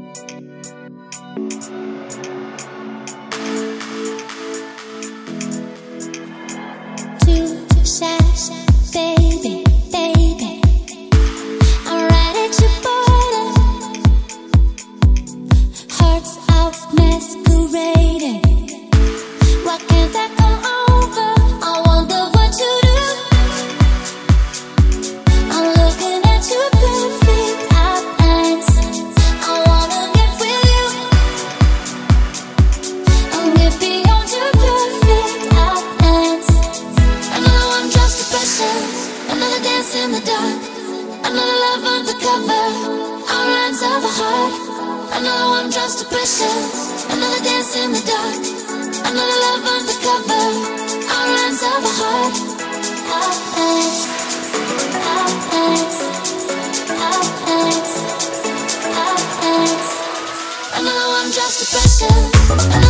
Too shy, baby, baby. I'm right at your border. Hearts out masquerading. Why can't I come over? I wonder what you do. I'm looking at your perfect outlines. I wanna get with you. I'll get beyond your perfect outlines. Another one drops the pressure. Another dance in the dark. Another love undercover. Outlines of a heart. Another one drops the pressure. Another dance in the dark. Another love undercover. Outlines of a heart. Outlines. Outlines. Outlines. Outlines. Another one drops the pressure. Another